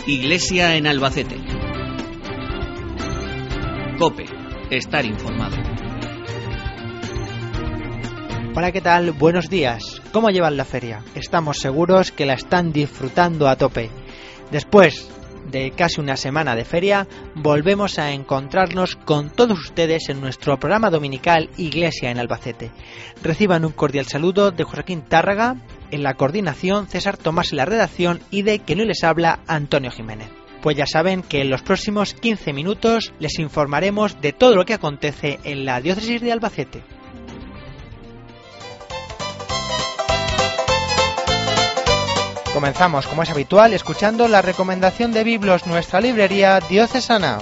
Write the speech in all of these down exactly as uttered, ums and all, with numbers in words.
Iglesia en Albacete. COPE. Estar informado. Hola, ¿qué tal? Buenos días. ¿Cómo llevan la feria? Estamos seguros que la están disfrutando a tope. Después de casi una semana de feria, volvemos a encontrarnos con todos ustedes en nuestro programa dominical Iglesia en Albacete. Reciban un cordial saludo de Joaquín Tárraga en la coordinación, César Tomás en la redacción y de quien hoy les habla, Antonio Jiménez. Pues ya saben que en los próximos quince minutos les informaremos de todo lo que acontece en la diócesis de Albacete. Comenzamos, como es habitual, escuchando la recomendación de Biblos, nuestra librería diocesana.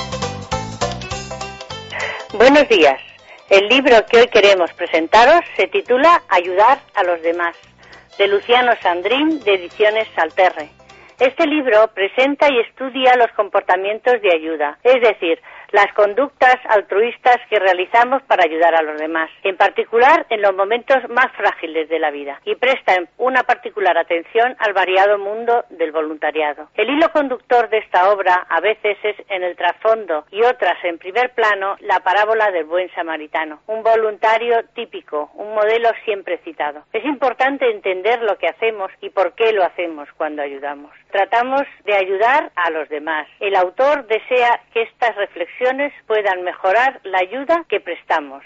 Buenos días. El libro que hoy queremos presentaros se titula Ayudar a los demás, de Luciano Sandrín, de Ediciones Salterre. Este libro presenta y estudia los comportamientos de ayuda, es decir, las conductas altruistas que realizamos para ayudar a los demás, en particular en los momentos más frágiles de la vida, y presta una particular atención al variado mundo del voluntariado. El hilo conductor de esta obra a veces es en el trasfondo y otras en primer plano la parábola del buen samaritano, un voluntario típico, un modelo siempre citado. Es importante entender lo que hacemos y por qué lo hacemos cuando ayudamos. Tratamos de ayudar a los demás. El autor desea que estas reflexiones puedan mejorar la ayuda que prestamos.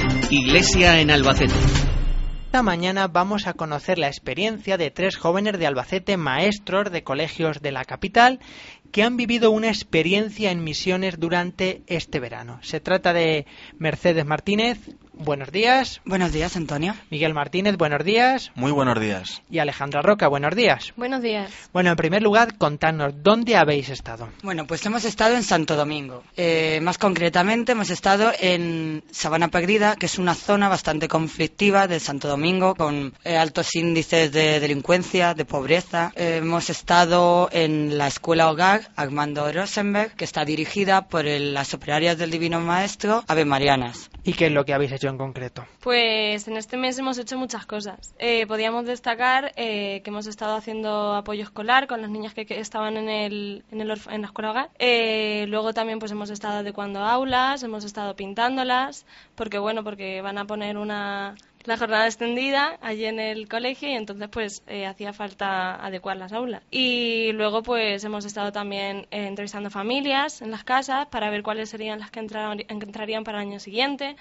Iglesia en Albacete. Esta mañana vamos a conocer la experiencia de tres jóvenes de Albacete, maestros de colegios de la capital, que han vivido una experiencia en misiones durante este verano. Se trata de Mercedes Martínez. Buenos días. Buenos días, Antonio. Miguel Martínez, buenos días. Muy buenos días. Y Alejandra Roca, buenos días. Buenos días. Bueno, en primer lugar, contadnos, ¿dónde habéis estado? Bueno, pues hemos estado en Santo Domingo. Eh, más concretamente, hemos estado en Sabana Perdida, que es una zona bastante conflictiva de Santo Domingo, con eh, altos índices de delincuencia, de pobreza. Eh, hemos estado en la Escuela Hogar Armando Rosenberg, que está dirigida por el, las operarias del Divino Maestro, Ave Marianas. ¿Y qué es lo que habéis hecho en concreto? Pues en este mes hemos hecho muchas cosas. Eh, podíamos destacar eh, que hemos estado haciendo apoyo escolar con las niñas que, que estaban en el, en, el orf- en la escuela hogar. Eh, luego también pues hemos estado adecuando aulas, hemos estado pintándolas, porque bueno, porque van a poner una... la jornada extendida allí en el colegio y entonces pues eh, hacía falta adecuar las aulas. Y luego pues hemos estado también eh, entrevistando familias en las casas para ver cuáles serían las que, entrar, que entrarían para el año siguiente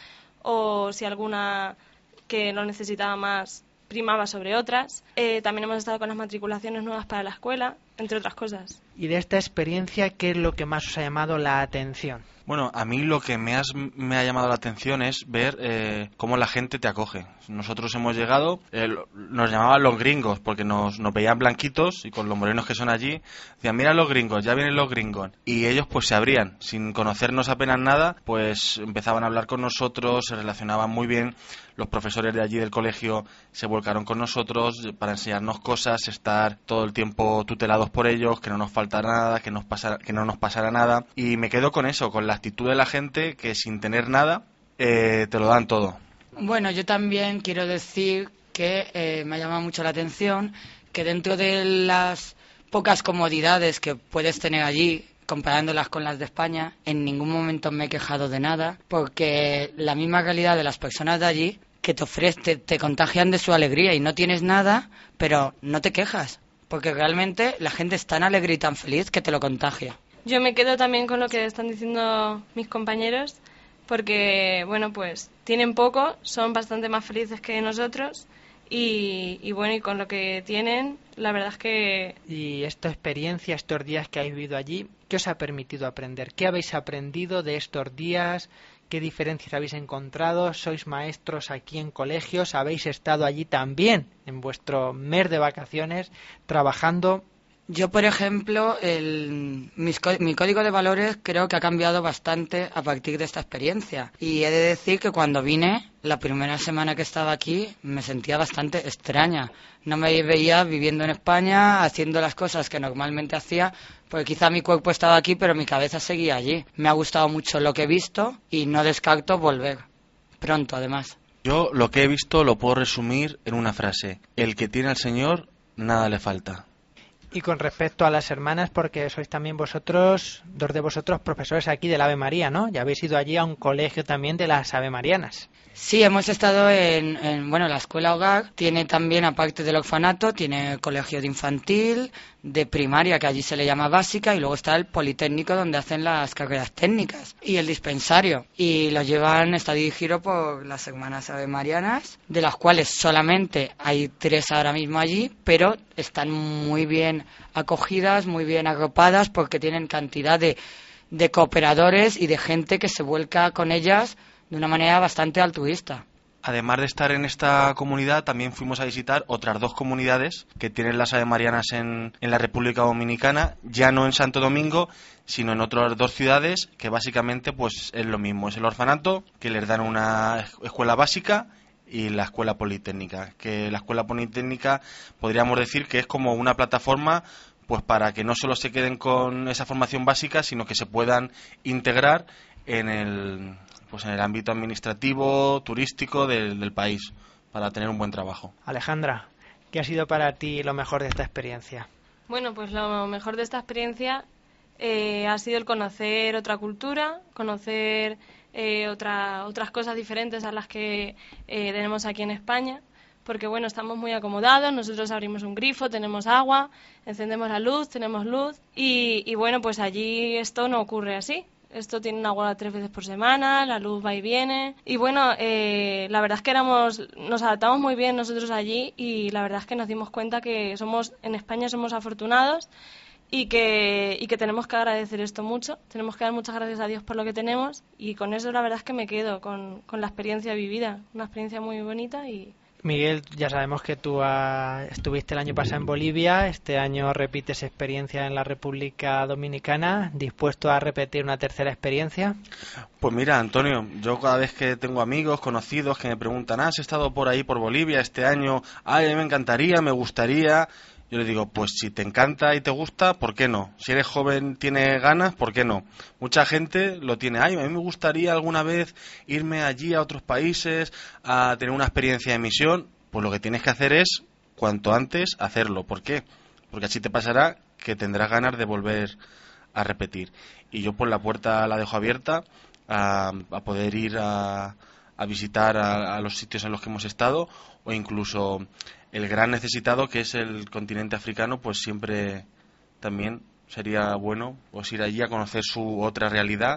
o si alguna que lo necesitaba más primaba sobre otras. Eh, también hemos estado con las matriculaciones nuevas para la escuela, entre otras cosas. Y de esta experiencia, ¿qué es lo que más os ha llamado la atención? Bueno, a mí lo que me, has, me ha llamado la atención es ver eh, cómo la gente te acoge. Nosotros hemos llegado, eh, nos llamaban los gringos, porque nos, nos veían blanquitos y con los morenos que son allí, decían, mira los gringos, ya vienen los gringos. Y ellos pues se abrían, sin conocernos apenas nada, pues empezaban a hablar con nosotros, se relacionaban muy bien. Los profesores de allí del colegio se volcaron con nosotros para enseñarnos cosas, estar todo el tiempo tutelados por ellos, que no nos faltara nada, que, nos pasara, que no nos pasara nada. Y me quedo con eso, con la actitud de la gente que sin tener nada eh, te lo dan todo. Bueno, yo también quiero decir que eh, me ha llamado mucho la atención que dentro de las pocas comodidades que puedes tener allí, comparándolas con las de España, en ningún momento me he quejado de nada, porque la misma calidad de las personas de allí que te ofrecen, te, te contagian de su alegría y no tienes nada, pero no te quejas, porque realmente la gente es tan alegre y tan feliz que te lo contagia. Yo me quedo también con lo que están diciendo mis compañeros, porque, bueno, pues tienen poco, son bastante más felices que nosotros y, y bueno, y con lo que tienen, la verdad es que... Y esta experiencia, estos días que habéis vivido allí, ¿qué os ha permitido aprender? ¿Qué habéis aprendido de estos días? ¿Qué diferencias habéis encontrado? ¿Sois maestros aquí en colegios? ¿Habéis estado allí también en vuestro mes de vacaciones trabajando? Yo, por ejemplo, el, mis, mi código de valores creo que ha cambiado bastante a partir de esta experiencia. Y he de decir que cuando vine, la primera semana que estaba aquí, me sentía bastante extraña. No me veía viviendo en España, haciendo las cosas que normalmente hacía, porque quizá mi cuerpo estaba aquí, pero mi cabeza seguía allí. Me ha gustado mucho lo que he visto y no descarto volver. Pronto, además. Yo lo que he visto lo puedo resumir en una frase. El que tiene al Señor, nada le falta. Y con respecto a las hermanas, porque sois también vosotros, dos de vosotros profesores aquí del Ave María, ¿no? Ya habéis ido allí a un colegio también de las Ave Marianas. Sí, hemos estado en, en, bueno, la escuela Hogar tiene también, aparte del orfanato, tiene colegio de infantil, de primaria, que allí se le llama básica, y luego está el politécnico, donde hacen las carreras técnicas, y el dispensario. Y lo llevan, está dirigido por las hermanas Ave Marianas, de las cuales solamente hay tres ahora mismo allí, pero están muy bien acogidas, muy bien agrupadas, porque tienen cantidad de, de cooperadores y de gente que se vuelca con ellas de una manera bastante altruista. Además de estar en esta comunidad, también fuimos a visitar otras dos comunidades que tienen las Ave Marianas en, en la República Dominicana, ya no en Santo Domingo, sino en otras dos ciudades, que básicamente pues es lo mismo. Es el orfanato, que les dan una escuela básica, y la escuela politécnica, que la escuela politécnica podríamos decir que es como una plataforma pues para que no solo se queden con esa formación básica, sino que se puedan integrar en el pues en el ámbito administrativo, turístico del, del país, para tener un buen trabajo. Alejandra, ¿qué ha sido para ti lo mejor de esta experiencia? Bueno, pues lo mejor de esta experiencia eh, ha sido el conocer otra cultura, conocer eh, otra, otras cosas diferentes a las que eh, tenemos aquí en España, porque bueno, estamos muy acomodados, nosotros abrimos un grifo, tenemos agua, encendemos la luz, tenemos luz, y, y bueno, pues allí esto no ocurre así. Esto tiene un agua tres veces por semana, la luz va y viene. Y bueno, eh, la verdad es que éramos, nos adaptamos muy bien nosotros allí, y la verdad es que nos dimos cuenta que somos en España somos afortunados y que, y que tenemos que agradecer esto mucho. Tenemos que dar muchas gracias a Dios por lo que tenemos, y con eso la verdad es que me quedo con, con la experiencia vivida. Una experiencia muy bonita. Y Miguel, ya sabemos que tú ah, estuviste el año pasado en Bolivia, este año repites experiencia en la República Dominicana, ¿dispuesto a repetir una tercera experiencia? Pues mira, Antonio, yo cada vez que tengo amigos, conocidos que me preguntan, ¿has estado por ahí, por Bolivia este año? Ay, a mí me encantaría, me gustaría. Yo les digo, pues si te encanta y te gusta, ¿por qué no? Si eres joven, tienes ganas, ¿por qué no? Mucha gente lo tiene. Ay, a mí me gustaría alguna vez irme allí a otros países a tener una experiencia de misión. Pues lo que tienes que hacer es, cuanto antes, hacerlo. ¿Por qué? Porque así te pasará que tendrás ganas de volver a repetir. Y yo pues la puerta la dejo abierta a, a poder ir a, a visitar a, a los sitios en los que hemos estado, o incluso el gran necesitado que es el continente africano, pues siempre también sería bueno pues ir allí a conocer su otra realidad,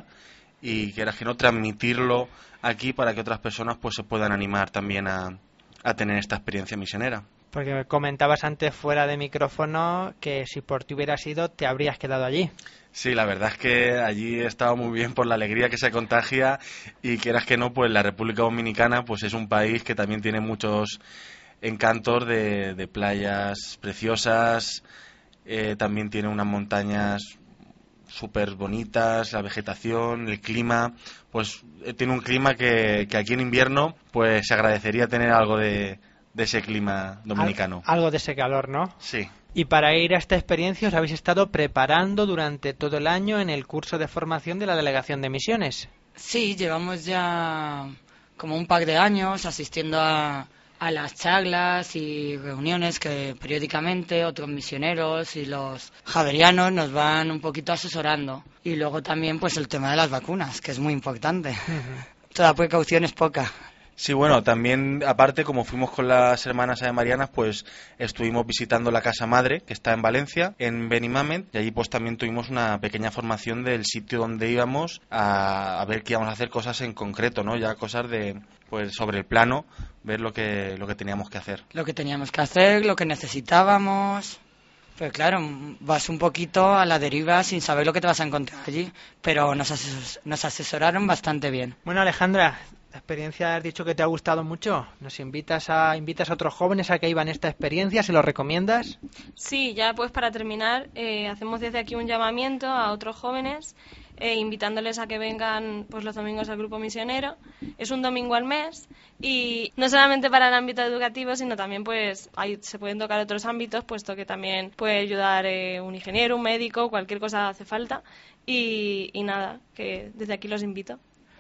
y quieras que no, transmitirlo aquí para que otras personas pues se puedan animar también a, a tener esta experiencia misionera. Porque comentabas antes fuera de micrófono que si por ti hubieras ido te habrías quedado allí. Sí, la verdad es que allí he estado muy bien por la alegría que se contagia, y quieras que no, pues la República Dominicana pues es un país que también tiene muchos encantos de, de playas preciosas, eh, también tiene unas montañas súper bonitas, la vegetación, el clima, pues eh, tiene un clima que, que aquí en invierno pues se agradecería tener algo de, de ese clima dominicano. Al, algo de ese calor, ¿no? Sí. Y para ir a esta experiencia os habéis estado preparando durante todo el año en el curso de formación de la Delegación de Misiones. Sí, llevamos ya como un par de años asistiendo a, a las charlas y reuniones que periódicamente otros misioneros y los javerianos nos van un poquito asesorando. Y luego también pues el tema de las vacunas, que es muy importante. Uh-huh. Toda precaución es poca. Sí, bueno, también, aparte, como fuimos con las hermanas Ave Marianas, pues estuvimos visitando la Casa Madre, que está en Valencia, en Benimàmet, y allí pues también tuvimos una pequeña formación del sitio donde íbamos a, a ver que íbamos a hacer cosas en concreto, ¿no? Ya cosas de, pues sobre el plano, ver lo que, lo que teníamos que hacer. Lo que teníamos que hacer, lo que necesitábamos. Pues claro, vas un poquito a la deriva sin saber lo que te vas a encontrar allí, pero nos, ases- nos asesoraron bastante bien. Bueno, Alejandra, la experiencia has dicho que te ha gustado mucho. ¿Nos invitas a invitas a otros jóvenes a que iban esta experiencia? ¿Se lo recomiendas? Sí, ya pues para terminar, eh, hacemos desde aquí un llamamiento a otros jóvenes, eh, invitándoles a que vengan pues los domingos al grupo misionero. Es un domingo al mes, y no solamente para el ámbito educativo, sino también pues ahí se pueden tocar otros ámbitos, puesto que también puede ayudar eh, un ingeniero, un médico, cualquier cosa hace falta. Y, y nada, que desde aquí los invito.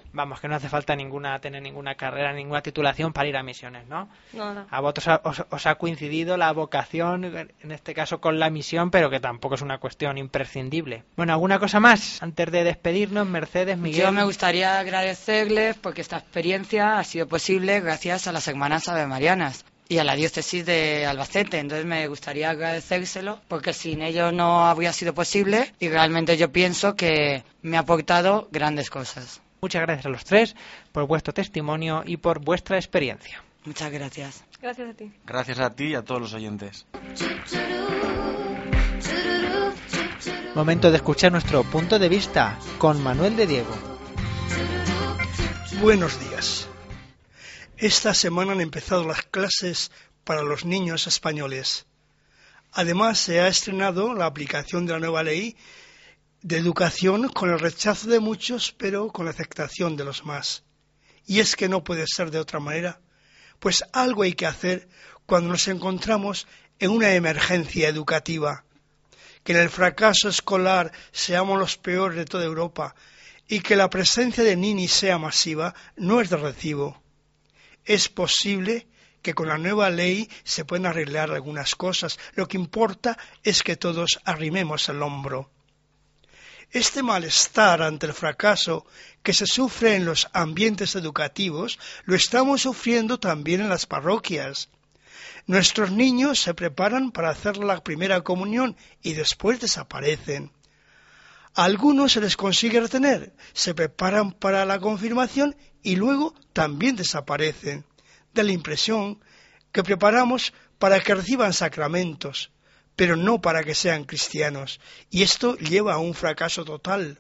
Vamos, que no hace falta ninguna tener ninguna carrera, ninguna titulación para ir a misiones, ¿no? No, no. A vosotros os, os ha coincidido la vocación, en este caso con la misión, pero que tampoco es una cuestión imprescindible. Bueno, ¿alguna cosa más antes de despedirnos, Mercedes, Miguel? Yo me gustaría agradecerles porque esta experiencia ha sido posible gracias a las hermanas avemarianas y a la diócesis de Albacete. Entonces me gustaría agradecérselo porque sin ellos no habría sido posible y realmente yo pienso que me ha aportado grandes cosas. Muchas gracias a los tres por vuestro testimonio y por vuestra experiencia. Muchas gracias. Gracias a ti. Gracias a ti y a todos los oyentes. Momento de escuchar nuestro punto de vista con Manuel de Diego. Buenos días. Esta semana han empezado las clases para los niños españoles. Además, se ha estrenado la aplicación de la nueva ley de educación con el rechazo de muchos, pero con la aceptación de los más. Y es que no puede ser de otra manera, pues algo hay que hacer cuando nos encontramos en una emergencia educativa. Que en el fracaso escolar seamos los peores de toda Europa y que la presencia de ninis sea masiva no es de recibo. Es posible que con la nueva ley se puedan arreglar algunas cosas. Lo que importa es que todos arrimemos el hombro. Este malestar ante el fracaso que se sufre en los ambientes educativos lo estamos sufriendo también en las parroquias. Nuestros niños se preparan para hacer la primera comunión y después desaparecen. A algunos se les consigue retener, se preparan para la confirmación y luego también desaparecen. Da la impresión que preparamos para que reciban sacramentos, pero no para que sean cristianos, y esto lleva a un fracaso total.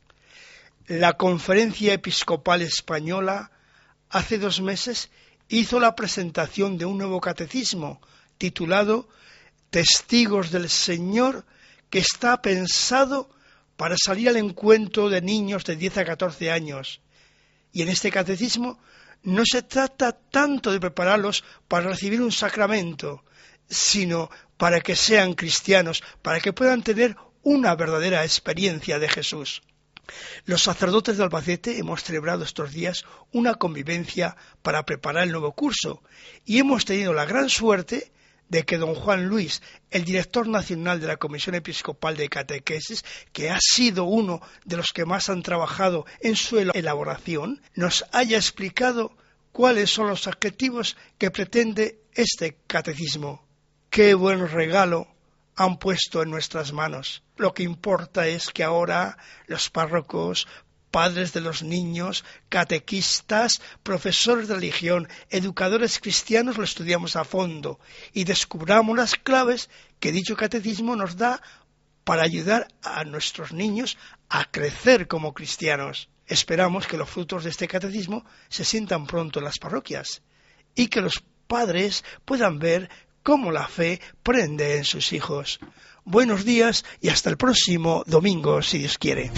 La Conferencia Episcopal Española hace dos meses hizo la presentación de un nuevo catecismo titulado Testigos del Señor, que está pensado para salir al encuentro de niños de diez a catorce años. Y en este catecismo no se trata tanto de prepararlos para recibir un sacramento, sino para que sean cristianos, para que puedan tener una verdadera experiencia de Jesús. Los sacerdotes de Albacete hemos celebrado estos días una convivencia para preparar el nuevo curso y hemos tenido la gran suerte de que don Juan Luis, el director nacional de la Comisión Episcopal de Catequesis, que ha sido uno de los que más han trabajado en su elaboración, nos haya explicado cuáles son los objetivos que pretende este catecismo. ¡Qué buen regalo han puesto en nuestras manos! Lo que importa es que ahora los párrocos, padres de los niños, catequistas, profesores de religión, educadores cristianos lo estudiamos a fondo y descubramos las claves que dicho catecismo nos da para ayudar a nuestros niños a crecer como cristianos. Esperamos que los frutos de este catecismo se sientan pronto en las parroquias y que los padres puedan ver cómo la fe prende en sus hijos. Buenos días y hasta el próximo domingo, si Dios quiere.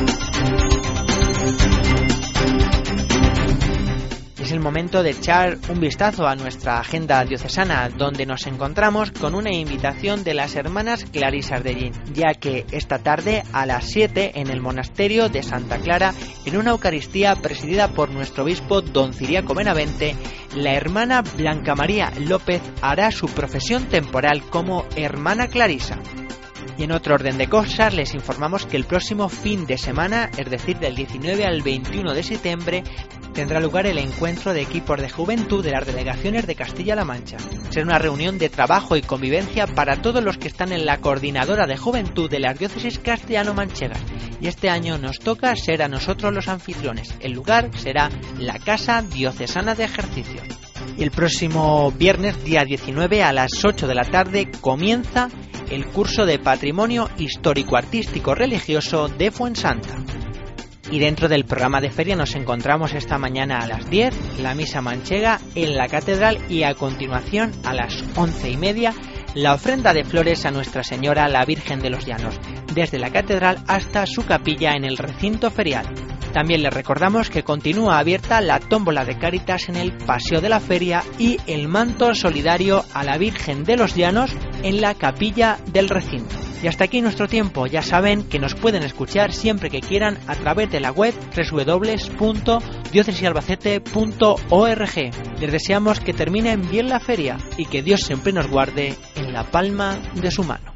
Es el momento de echar un vistazo a nuestra agenda diocesana, donde nos encontramos con una invitación de las hermanas Clarisas de Llín, ya que esta tarde a las siete en el monasterio de Santa Clara, en una Eucaristía presidida por nuestro obispo don Ciriaco Benavente, la hermana Blanca María López hará su profesión temporal como hermana Clarisa. Y en otro orden de cosas, les informamos que el próximo fin de semana, es decir, del diecinueve al veintiuno de septiembre, tendrá lugar el encuentro de equipos de juventud de las delegaciones de Castilla-La Mancha. Será una reunión de trabajo y convivencia para todos los que están en la coordinadora de juventud de las diócesis castellano-manchegas. Y este año nos toca ser a nosotros los anfitriones. El lugar será la Casa Diocesana de Ejercicio. Y el próximo viernes, día diecinueve, a las ocho de la tarde, comienza el curso de Patrimonio Histórico-Artístico Religioso de Fuensanta. Y dentro del programa de feria nos encontramos esta mañana a las diez, la misa manchega en la catedral, y a continuación a las once y media la ofrenda de flores a Nuestra Señora la Virgen de los Llanos, desde la catedral hasta su capilla en el recinto ferial. También les recordamos que continúa abierta la tómbola de Cáritas en el Paseo de la Feria y el manto solidario a la Virgen de los Llanos en la capilla del recinto. Y hasta aquí nuestro tiempo. Ya saben que nos pueden escuchar siempre que quieran a través de la web doble u doble u doble u punto diócesisalbacete punto org. Les deseamos que terminen bien la feria y que Dios siempre nos guarde en la palma de su mano.